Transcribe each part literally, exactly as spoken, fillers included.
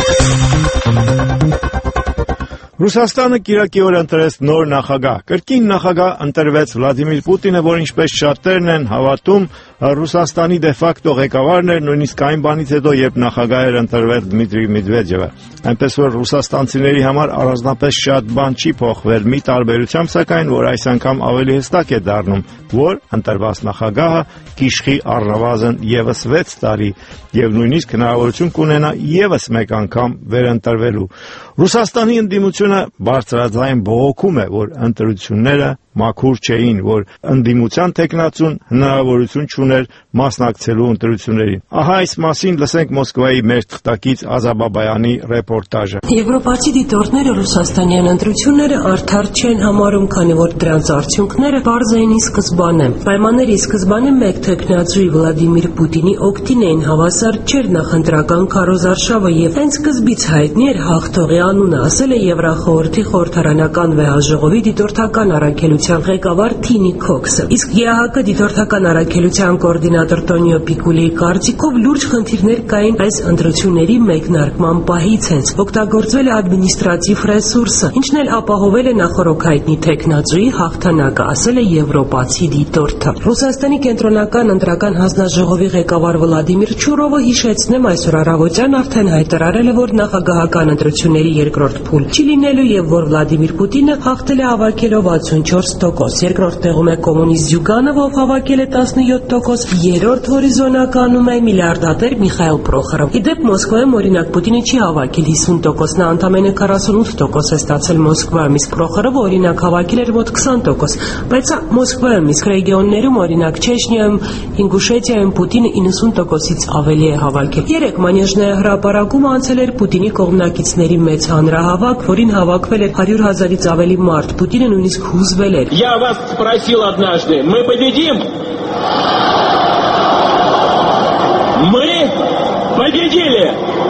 Ռուսաստանը կիրակի օր ընտրեց նոր նախագահ։ Կրկին նախագահ ընտրվեց Վլադիմիր Պուտինը, որ ինչպես շատերն են հավատում, Ռուսաստանի դեֆակտո ղեկավարն էր, նույնիսկ այն բանից հետո, երբ նախագահ էր ընտրվել Դմիտրի Մեդվեդևը։ Այնպես որ ռուսաստանցիների համար առանձնապես շատ բան չի փոխվել, մի տարբերությամբ սակայն, որ այս անգամ ավելի հստակ է դառնում, որ ընտրված նախագահը կիշխի առնվազն ևս վեց տարի եւ նույնիսկ հնարավորություն կունենա ևս մեկ անգամ վերընտրվելու։ Ռուսաստանի ընդդիմությունը բարձրաձայն բողոքում է, որ ընտրությունները մաքուր չէին, որ ընդդիմության տեխնացուն հնարավորություն չուներ մասնակցելու ընտրություններին։ Ահա այս մասին լսենք Մոսկվայի մեր թղթակից Ազաբաբայանի ռեպորտաժը։ Եվրոպացի դիտորդները ռուսաստանյան ընտրությունները արդար չեն համարում, քանի որ դրանց արդյունքները պարզ էին ի սկզբանե։ Պայմանների սկզբանե մեկ տեխնացուի Վլադիմիր Պուտինի օգտին էին հավասար չէր նախընտրական քարոզարշավը եւ հենց սկզբից հայտնի էր հաղթողի անունը, ասել է Եվրախորհրդի խորհրդարանական վեհաժողովի դիտորդական առաքելության ղեկավար Թինի Քոքսը։ Իսկ ԵԱՀԿ դիտորդական առաքելության կոորդինատոր Տոնիո Պիկուլիի կարծիքով լուրջ խնդիրներ կային այս ընտրությունների մեկնարկման պահից հենց։ Օգտագործվել է ադմինիստրատիվ ռեսուրսը, ինչն էլ ապահովել է նախօրոք հայտնի տեխնացուի հաղթանակը, ասել է եվրոպացի դիտորդը։ Ռուսաստանի կենտրոնական ընտրական հանձնաժողովի ղեկավար Վլադիմիր Չուրովը, հիշեցնեմ, այսօր առավոտյան արդեն հայտարարել է, որ նախագահական ընտրությունների երկրորդ փուլ չի լինելու եւ որ Վլադիմիր Պուտինը հաղթել է հավաքելով ութսունչորս տոկոս, երկրորդ տեղում է կոմունիստ Զյուգանովը, ով հավաքել է տասնյոթ տոկոս, երրորդ հորիզոնականում է միլիարդատեր Միխայիլ Պրոխորովը։ Իդեպ Մոսկվայում օրինակ Պուտինը չի հավաքել հիսուն տոկոս, նա ընդամենը քառասունութ տոկոս է ստացել Մոսկվայում, իսկ Պրոխորովը օրինակ հավաքել էր մոտ քսան տոկոս, բայց Մոսկվայում, իսկ ռեգիոններում օրինակ Չեչնիայում, Ինգուշետիայում Պուտինը իննսուն տոկոսից ավելի է հավաքել։ Երեք Մանեժնaya հրապարակում անցել էր Պուտինի կողմնակիցների մեծ հանրահավաք, որին հավաքվել էր հարյուր հազարից ավելի մարդ։ Պուտինը նույնիսկ հուզվել էր։ Я вас спросил однажды, мы победим? Мы победили!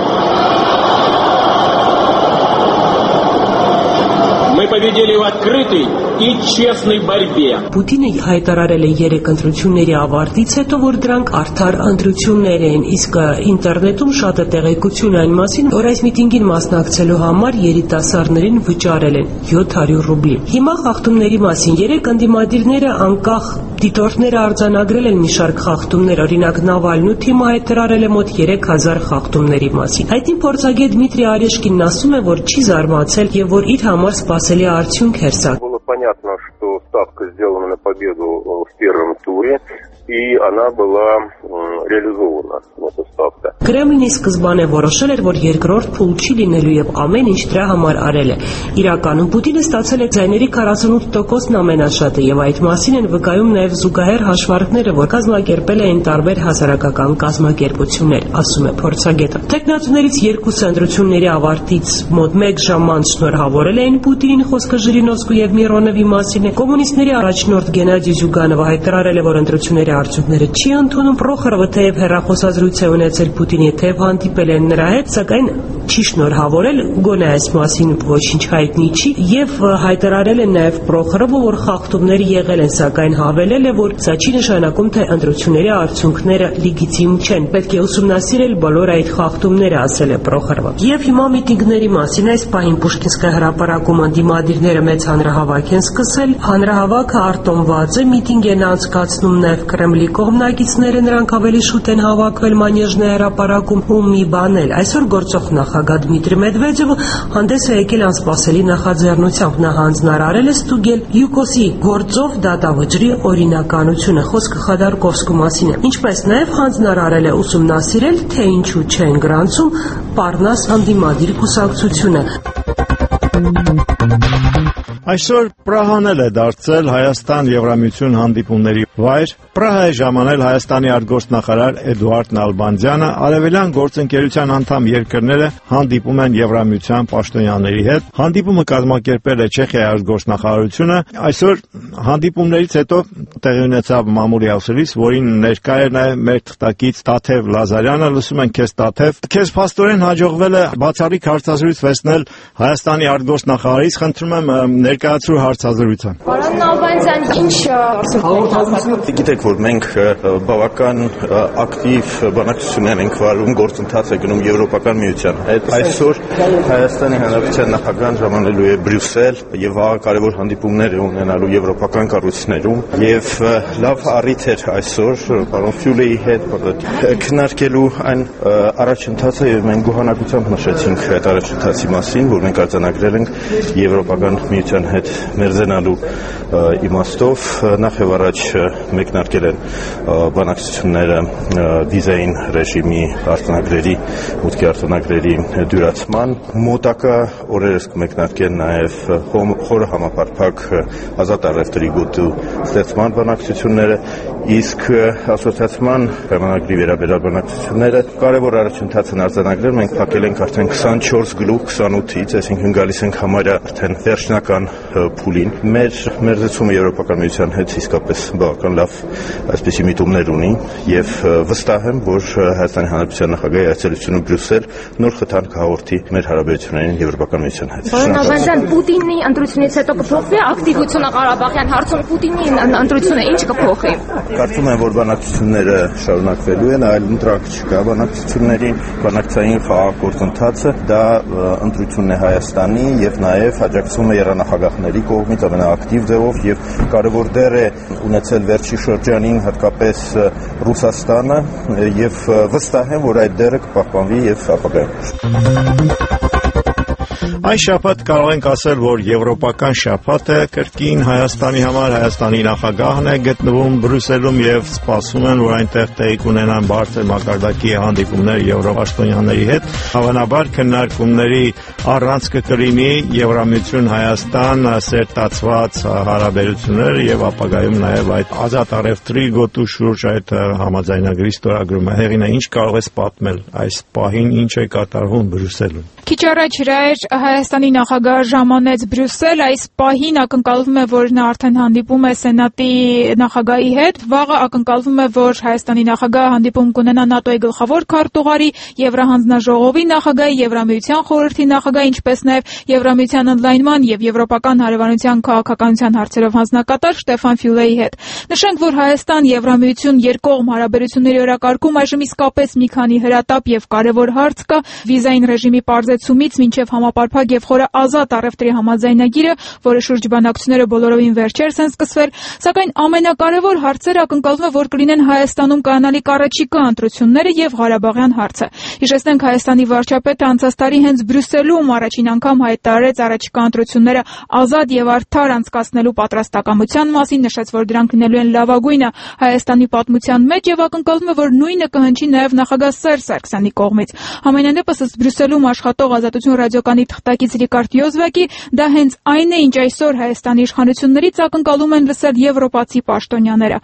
Мы победили в открытой и честной борьбе. Պուտինը հայտարարել է երեք ընտրությունների ավարտից հետո, որ դրանք արդար ընտրություններ են, իսկ ինտերնետում շատ է տեղեկություն այն մասին, որ այս միտինգին մասնակցելու համար երիտասարդներին վճարել են յոթ հարյուր ռուբլի։ Հիմա խախտումների մասին երեք ընդդիմադիրները անկախ դիտորդները արձանագրել են մի շարք խախտումներ, օրինակ Նավալնու թիմը հայտարարել է մոտ երեք հազար խախտումների մասին։ Հայտնի փորձագետ Դմիտրի Արեշկինն ասում է, որ չի զարմացել եւ որ իր համար սպասելի արդյունք էր սա։ Понятно, что ставка сделана на победу в первом туре, и она была реализована, эта ставка. Կրեմլինի սկզբանե որոշել էր, որ երկրորդ փուլ չի լինելու եւ ամեն ինչ դրա համար արել է։ Իրականում Պուտինը ստացել է ձայների քառասունութ տոկոսն ամենաշատը եւ այդ մասին են վկայում նաեւ զուգահեռ հաշվարկները, որ կազմակերպել էին տարբեր հասարակական կազմակերպություններ, ասում է փորձագետը։ Տեխնացուներից երկուսը ընտրությունների ավարտից մոտ մեկ ժամ անց շնորհավորել էին Պուտինին, խոսքը Ժիրինովսկու եւ Միրոնովի մասին է։ Կոմունիստների առաջնորդ Գենադի Զյուգանովը հայտարարել է, որ ընտրությունների արդյունքները չի ընդունում։ Պրոխորովը թեև հեռախոսազրույց է ունեցել Պուտինի թեև հանդիպել են նրա հետ, սակայն չի շնորհավորել, գոնե այս մասին ոչինչ հայտնի չի, եւ հայտարարել են նաեւ Պրոխորովը, որ խախտումներ եղել են, սակայն հավելել է, որ սա չի նշանակում, թե ընտրությունների արդյունքները լեգիտիմ չեն, պետք է ուսումնասիրել բոլոր այդ խախտումները, ասել է Պրոխորովը։ Եվ հիմա միտինգների մասին այս պահին Պուշկինսկայ հրապարակում ընդդիմադիրները մեծ հանրահավաք են սկսել, հանրահավաքը արտոնված է, միտինգ են անցկացնում նաեւ Կրեմլի կողմնակիցները, նրանք ավելի շուտ են հավաքվել Մանեժնaya հրապարակում ու մի բան էլ։ Այսօր գործող նախագահ Դմիտրի Մեդվեդևը հանդես է եկել անսպասելի նախաձեռնությամբ, նա հանձնարարել է ստուգել ՅՈՒԿՕՍ-ի գործով դատավճռի օրինականությունը, խոսքը Խադարկովսկու մասին է, ինչպես նաև հանձնարարել է ուսումնասիրել, թե ինչու չեն գրանցում Պարնաս ընդդիմադիր կուսակցությունը։ Այսօր Պրահան է դարձել Հայաստան-Եվրամիություն հանդիպումների վայր։ Պրահա է ժամանել Հայաստանի արտգործնախարար Էդուարդ Նալբանդյանը, արևելյան գործընկերության անդամ երկրները հանդիպում են Եվրամիության պաշտոնյաների հետ։ Հանդիպումը կազմակերպել է Չեխիայի արտգործնախարարությունը։ Այսօր հանդիպումներից հետո տեղի ունեցավ մամուլի ասուլիս, որին ներկա էր նաև մեր թղթակից Տաթև Լազարյանը։ Լսում ենք քեզ, Տաթև։ Քեզ փաստորեն հաջողվել է բացառիկ հարցազրույց վեցնել Հայաստանի արտգործնախարարից։ Խնդրում եմ ներկայացրու հարցազրույցը։ Պարոն Նալբանդյան, ինչ հաղորդազրույցը։ Գիտեք, որ մենք բավական ակտիվ բանակցություններ ենք վարում, գործընթաց է գնում Եվրոպական միության հետ։ Այսօր Հայաստանի Հանրապետության նախագահան ժամանելու է Բրյուսել եւ վաղ կարևոր հանդիպումներ է ունենալու եվրոպական կառույցներում եւ լավ առիթ էր այսօր պարոն Ֆյուլեի հետ քննարկելու այն առաջընթացը եւ մենք գոհանակությամբ նշեցինք այդ առաջընթացի մասին, որ մենք արձանագրել ենք Եվրոպական միության հետ մերձենալու իմաստով նախ եւ առաջ մեկնարկել են բանակցությունները վիզային ռեժիմի արտոնագրերի, մուտքի արտոնագրերի դյուրացման, մոտակա օրերս կմեկնարկեն նաեւ խորը համապարփակ ազատ առևտրի գոտու ստեղծման բանակցությունները, իսկ ասոցիացիան պայմանագրի վերաբերյալ բանակցությունները կարևոր առաջընթաց են արձանագրել, մենք փակել ենք արդեն քսանչորս գլուխ քսանութից, այսինքն գալիս ենք համարյա արդեն վերջնական փուլին։ Մեր մերձեցումը Եվրոպական միության հետ իսկապես բավական լավ այսպիսի միտումներ ունի եւ վստահ եմ, որ Հայաստանի Հանրապետության նախագահի այցելությունը Բրյուսել նոր խթան կհաղորդի մեր հարաբերություններին Եվրոպական միության հետ։ Պարոն Նալբանդյան, Պուտինի ընտրությունից հետո կփոխվի ակտիվությունը Ղարաբաղյան հարցում, Պուտինի ընտրությունը ինչ կփոխի։ Կարծում եմ, որ բանակցությունները շարունակվելու են, այլ ընտրակ չկա բանակցություններին, բանակցային խաղաղ գործընթացը դա ընտրությունն է Հայաստանի եւ նաեւ աջակցում է երանախագահների կողմից ամենաակտիվ ձևով եւ կարևոր դեր է ունեցել վերջի շրջանին հատկապես Ռուսաստանը եւ վստահ եմ, որ այդ դերը կպահպանվի եւ ապագայում։ Այս շաբաթ կարող ենք ասել, որ եվրոպական շաբաթ է կրկին Հայաստանի համար, Հայաստանի նախագահն է գտնվում Բրյուսելում եւ սպասում են, որ այնտեղ տեղի կունենան բարձր մակարդակի հանդիպումներ եվրոպաշտոնյաների հետ։ Հավանաբար քննարկումների առանցքը կլինի Եվրամիություն Հայաստան սերտացված հարաբերություններ եւ ապագայում նաեւ այդ ազատ առևտրի գոտու շուրջ այդ համաձայնագրի ստորագրումը։ Հեղինը ինչ կարող ես պատմել այս պահին, ինչ է կատարվում Բրյուսելում։ Քիչ առաջ հրայր Հայաստանի նախագահը ժամանեց Բրյուսել, այս պահին ակնկալվում է, որ նա արդեն հանդիպում է Սենատի նախագահի հետ, վաղը ակնկալվում է, որ Հայաստանի նախագահը հանդիպում կունենա ՆԱՏՕ-ի գլխավոր քարտուղարի, Եվրահանձնաժողովի նախագահի, Եվրամիության խորհրդի նախագահի, ինչպես նաև Եվրամիության ընդլայնման եւ եվրոպական հարևանության քաղաքականության հարցերով հանձնակատար Շտեֆան Ֆյուլեի հետ։ Նշենք, որ Հայաստան-Եվրամիություն երկկողմ հարաբերությունների օրակարգում այժմ իսկապես մի քանի հրատապ եւ կարեւոր հարց կա՝ վիզային ռեժիմի պարզեցումից մինչև համապարփակ եւ խորը ազատ առևտրի համաձայնագիրը, որը շուրջ բանակցությունները բոլորովին վերջերս են սկսվել, սակայն ամենակարևոր հարցերը ակնկալվում է, որ կլինեն Հայաստանում կայանալիք առաջիկա ընտրությունները եւ Ղարաբաղյան հարցը։ Հիշեցնենք, Հայաստանի վարչապետը անցած տարի հենց Բրյուսելում առաջին անգամ հայտարարեց առաջիկա ընտրությունները ազատ եւ արդար անցկացնելու պատրաստակամության մասին, նշեց, որ դրանք լինելու են լավագույնը Հայաստանի պատմության մեջ եւ ակնկալվում է, որ նույնը կհնչի նաեւ նախագահ Սերժ Սարգսյանի կողմից։ Համենայնդեպս ըստ Բրյուսելում աշխատող Ազատություն ռադիոկայանի թղթակից Ռիկարդ Յոզվակի, դա հենց այն է, ինչ այսօր Հայաստանի իշխանություններից ակնկալում են լսել եվրոպացի պաշտոնյաները։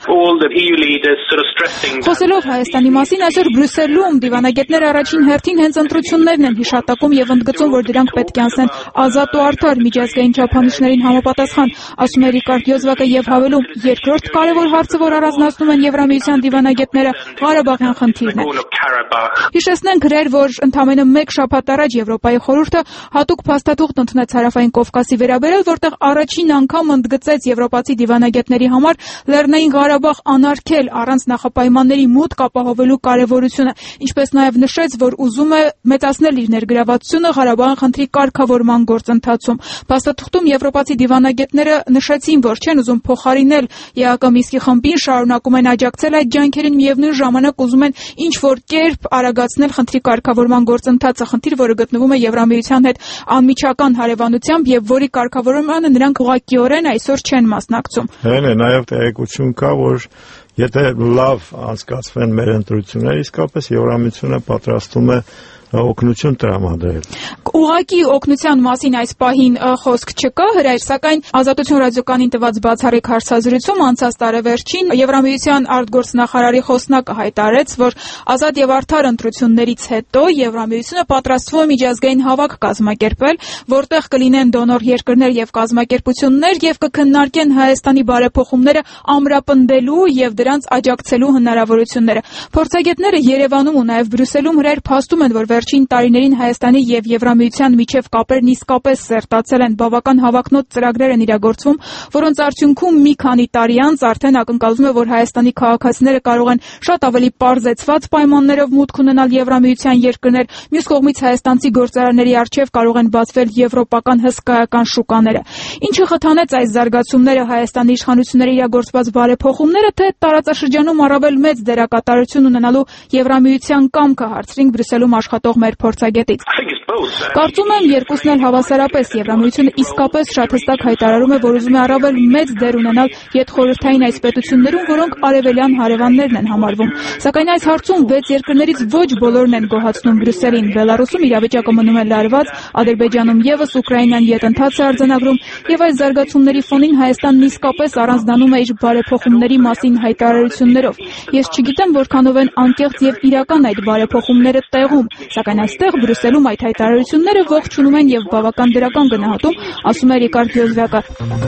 Խոսելով Հայաստանի մասին, այսօր Բրյուսելում դիվանագետները առաջին հերթին հենց ընտրություններն են հիշատակում եւ ընդգծում, որ դրանք պետք է անցնեն ազատ ու արդար միջազգային չափանիշներին համապատասխան, ասում է Ռիկարդ Յոզվակը եւ հավելում, երկրորդ կարևոր հարցը, որ առանձնացնում են Եվրամիության դիվանագետները, Ղարաբաղյան խնդիրն է։ Հիշեցնենք հրեր, որ ընդամենը մեկ շաբաթ առաջ Եվրոպայի խորհուրդը հատուկ փաստաթուղթ ընդունեց Հարավային Կովկասի վերաբերյալ, որտեղ առաջին անգամ ընդգծեց եվրոպացի դիվանագետների համար Լեռնային Ղարաբաղ անարգել առանց նախապայմանների մուտք ապահովելու կարևորությունը, ինչպես նաև նշեց, որ ուզում է մեծացնել իր ներգրավվածությունը Ղարաբաղի խնդրի կարգավորման գործընթացում։ Փաստաթուղթում եվրոպացի դիվանագետները նշեցին, որ չեն ուզում փոխարինել ԵԱԿ Մինսկի խմբին, շարունակում են աջակցել այդ ջանքերին, միևնույն ժամանակ ուզում են ինչ որ կերպ արագացնել խնդրի կարգավորման գործընթացը, խնդիր, որը գտնվում է Եվրամիության հետ անմիջական հարևանությամբ եւ որի կարգավորմանը նրանք ուղղակիորեն այսօր չեն մասնակցում։ Հեն է, նաեւ տեղեկություն կա, որ եթե լավ անցկացվեն մեր ընտրությունները, իսկապես Եվրամիությունը պատրաստում է օգնություն տրամադրել։ Ուղղակի օգնության մասին այս պահին խոսք չկա, հրայր, սակայն Ազատություն ռադիոկայանին տված բացառիկ հարցազրույցում անցած տարեվերջին Եվրամիության արտգործնախարարի խոսնակը հայտարարեց, որ ազատ եւ արդար ընտրություններից հետո Եվրամիությունը պատրաստվում է միջազգային հավաք կազմակերպել, որտեղ կլինեն դոնոր երկրներ եւ կազմակերպություններ եւ կքննարկեն Հայաստանի բարեփոխումները ամրապնդելու եւ դրանց աջակցելու հնարավորությունները։ Փորձագետները Երևանում ու նաեւ Բրյուսելում հրայր փաստում են, որ վերջին տարիներին Հայաստանի եւ Եվրամիության միջև կապերն իսկապես սերտացել են, բավական հավակնոտ ծրագրեր են իրագործվում, որոնց արդյունքում մի քանի տարի անց արդեն ակնկալվում է, որ Հայաստանի քաղաքացիները կարող են շատ ավելի պարզեցված պայմաններով մուտք ունենալ Եվրամիության երկրներ, մյուս կողմից հայաստանցի գործարանների առջև կարող են բացվել եվրոպական հսկայական շուկաները։ Ինչը խթանեց այս զարգացումները, Հայաստանի իշխանությունների իրագործված բարեփոխումները, թե տարածաշրջանում առավել մեծ դերակատարություն ունենալու Եվրամիության կամքը, հարցրինք Բրյուսելում աշխատող մեր փորձագետից։ Կարծում եմ, երկուսն էլ հավասարապես Եվրամիությունը իսկապես շատ հստակ հայտարարում է, որ ուզում է առավել մեծ դեր ունենալ յետխորհրդային այս պետություններում, որոնք արևելյան հարևաններն են համարվում։ Սակայն այս հարցում վեց երկրներից ոչ բոլորն են գոհացնում Բրյուսելին։ Բելարուսում իրավիճակը մնում է լարված, Ադրբեջանում ևս, Ուկրաինան ետընթաց է արձանագրում, եւ այս զարգացումների ֆոնին Հայաստանն իսկապես առանձնանում է իր բարեփոխումների մասին հայտարարություններով։ Ես չգիտեմ որքանով են անկեղծ եւ իրական այդ բարեփոխումները տեղում, սակայն այստեղ Բրյուսելում այդ հայտարարությունները ողջունում են եւ բավական դրական գնահատում, ասում է Ռիկարդ Գյոզվակը։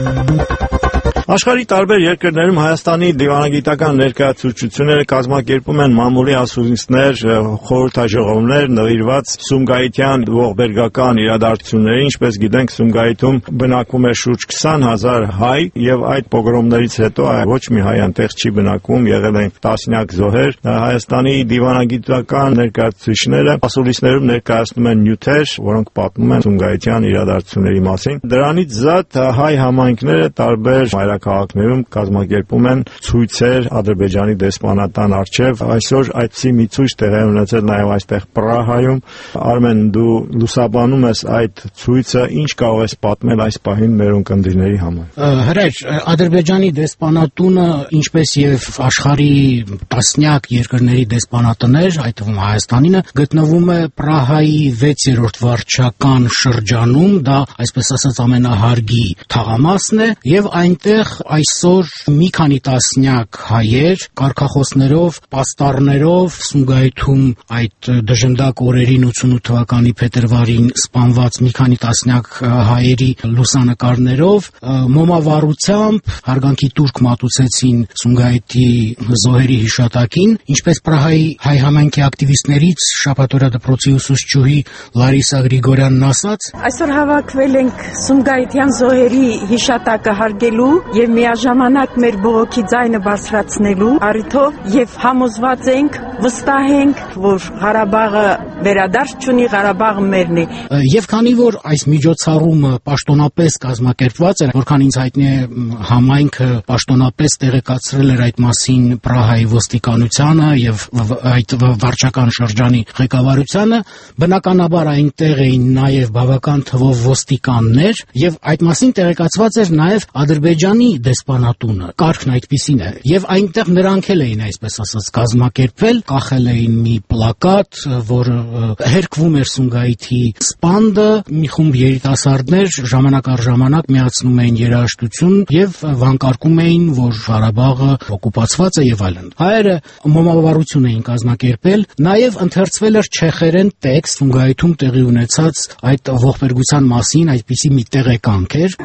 Աշխարհի տարբեր երկրներում Հայաստանի դիվանագիտական ներկայացուցիչները կազմակերպում են մամուլի ասուլիսներ, խորհրդաժողովներ նվիրված Սումգայիթյան ողբերգական իրադարձություններին, ինչպես գիտենք, Սումգայիթում բնակվում է շուրջ քսան հազար հայ, եւ այդ պոգրոմներից հետո ոչ մի հայ այնտեղ չի բնակվում, եղել են տասնյակ զոհեր։ Հայաստանի դիվանագիտական ներկայացուցիչները ասուլիսներում ներկայացնում են նյութեր, որոնք պատմում են Սումգայիթյան իրադարձությունների մասին։ Դրանից զատ հայ համայնքները տարբեր քաղաքներում կազմակերպում են ցույցեր Ադրբեջանի դեսպանատան առջև։ Այսօր այդպիսի մի ցույց տեղի ունեցել նաև այստեղ Պրահայում։ Արմեն, դու լուսաբանում ես այդ ցույցը, ինչ կարող ես պատմել այս պահին մեր ունկնդիրների համար։ Հրեջ, Ադրբեջանի դեսպանատունը, ինչպես եւ աշխարհի տասնյակ երկրների դեսպանատներ, այդ թվում Հայաստանինը, գտնվում է Պրահայի վեցերորդ վարչական շրջանում, դա այսպես ասած ամենահարգի թաղամասն է, եւ այնտեղ այսօր մի քանի տասնյակ հայեր կարգախոսներով, պաստառներով Սումգայիթում այդ դժնդակ օրերին ութսունութ թվականի փետրվարին սպանված մի քանի տասնյակ հայերի լուսանկարներով մոմավառությամբ հարգանքի տուրք մատուցեցին Սումգայիթի զոհերի հիշատակին, ինչպես Պրահայի հայ համայնքի ակտիվիստներից շաբաթօրյա դպրոցի ուսուցչուհի Լարիսա Գրիգորյանն ասաց. Այսօր հավաքվել ենք Սումգայիթյան զոհերի հիշատակը հարգելու եւ միաժամանակ մեր բողոքի ձայնը բարձրացնելու առիթով եւ համոզված ենք, վստահ ենք, որ Ղարաբաղը վերադարձ չունի, Ղարաբաղը մերն է։ Եվ քանի որ այս միջոցառումը պաշտոնապես կազմակերպված էր, որքան ինձ հայտնի է, համայնքը պաշտոնապես տեղեկացրել էր այդ մասին Պրահայի ոստիկանությանը եւ այդ վարչական շրջանի ղեկավարությանը, բնականաբար այնտեղ էին նաեւ բավական թվով ոստիկաններ եւ այդ մասին տեղեկացված էր նաեւ Ադրբեջանի դեսպանատունը, կարգն այդպիսին է, եւ այնտեղ նրանք էլ էին, այսպես ասած, կազմակերպվել, կախել էին մի պլակատ, որը հերկվում էր Սումգայիթի սպանդը, մի խումբ երիտասարդներ ժամանակ առ ժամանակ միացնում էին երաժշտություն եւ վանկարկում էին, որ Ղարաբաղը օկուպացված է եւ այլն։ Հայերը մոմավառություն էին կազմակերպել, նաեւ ընթերցվել էր չեխերեն տեքստ Սումգայիթում տեղի ունեցած այդ ողբերգության մասին, այդպիսի մի տեղեկանք էր։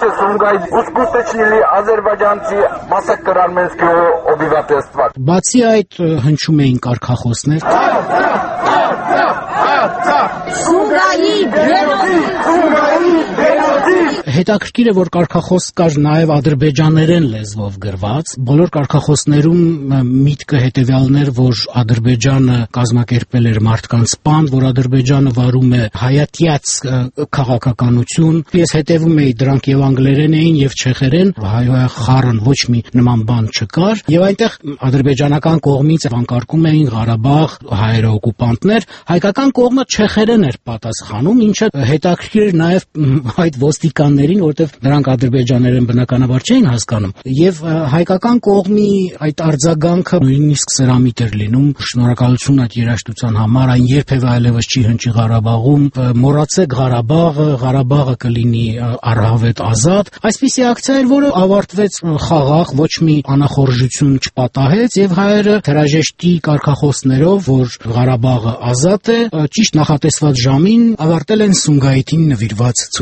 Բացի այդ հնչում էին կարգախոսներ։ Հետաքրքիր է, որ կարգախոս կար նաև ադրբեջաներեն լեզվով գրված։ Բոլոր կարգախոսներում միտքը հետևյալն էր, որ Ադրբեջանը կազմակերպել էր մարդկանց սպանդ, որ Ադրբեջանը վարում է հայատյաց քաղաքականություն։ Ես հետևում էի, դրանք եւ անգլերեն էին եւ չեխերեն, հայ-խառն ոչ մի նման բան չկար, եւ այնտեղ ադրբեջանական կողմից վանկարկում էին Ղարաբաղ, հայերը օկուպանտներ, հայկական կողմը չեխերեն էր պատասխանում, ինչը հետաքրքիր էր նաև այդ ոստիկաններին, որովհետև նրանք ադրբեջաներեն բնականաբար չէին հասկանում, եւ հայկական կողմի այդ արձագանքը նույնիսկ սրամիտ էր լինում, շնորհակալություն այդ երաժշտության համար, այն երբևէ այլևս չի հնչի Ղարաբաղում, մոռացեք Ղարաբաղը, Ղարաբաղը կլինի առհավետ ազատ։ Այսպիսի ակցիա էր, որը ավարտվեց խաղաղ, ոչ մի անախորժություն չպատահեց, եւ հայերը հրաժեշտի կարգախոսներով, որ Ղարաբաղը ազատ է, ճիշտ նախատեսված ժամին ավարտել են Սումգայիթին նվիրված